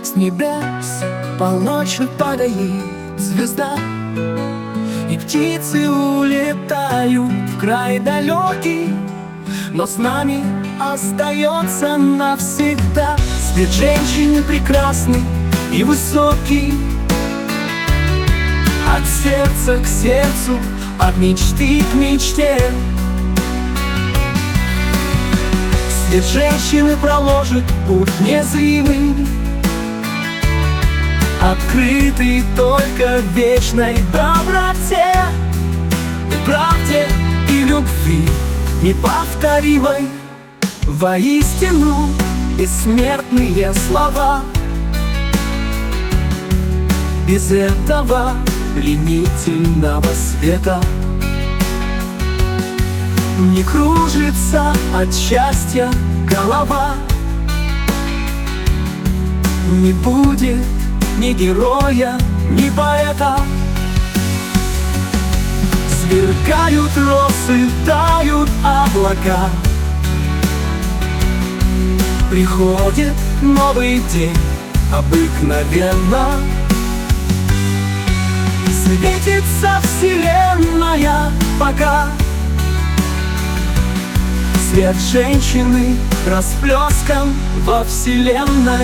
С небес полночных падает звезда, и птицы улетают в край далекий, но с нами остается навсегда свет женщины прекрасный и высокий. От сердца к сердцу, от мечты к мечте. Свет женщины проложит путь незримый, открытый только в вечной доброте, и правде, и любви неповторимой. Воистину бессмертные слова. Без этого пленительного света не кружится от счастья голова. Не будет ни героя, ни поэта. Сверкают росы, тают облака. Приходит новый день обыкновенно. Светится вселенная пока. Свет женщины расплескан во вселенной.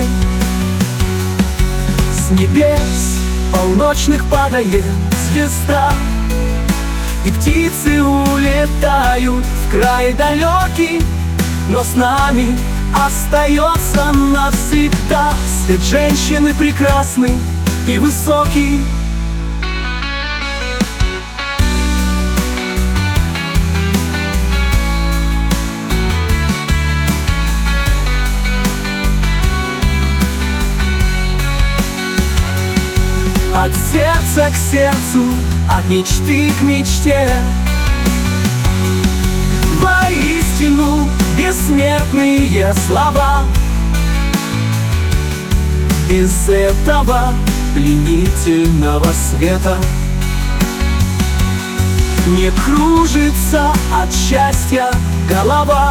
С небес полночных падает звезда, и птицы улетают в край далекий, но с нами остается навсегда свет женщины прекрасный и высокий. От сердца к сердцу, от мечты к мечте. Воистину бессмертные слова. Без этого пленительного света не кружится от счастья голова.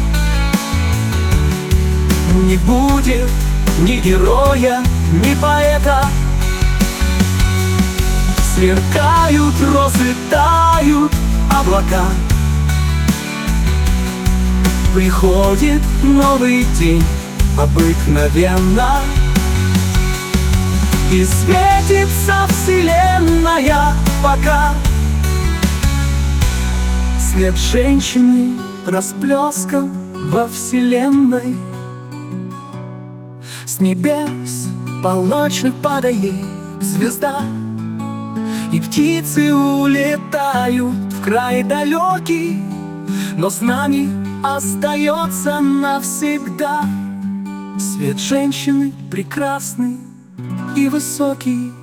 Не будет ни героя, ни поэта. Сверкают розы, тают облака. Приходит новый день обыкновенно, и светится вселенная пока. Свет женщины расплескан во вселенной. С небес полночных падает звезда, и птицы улетают в край далекий, но с нами остается навсегда свет женщины прекрасный и высокий.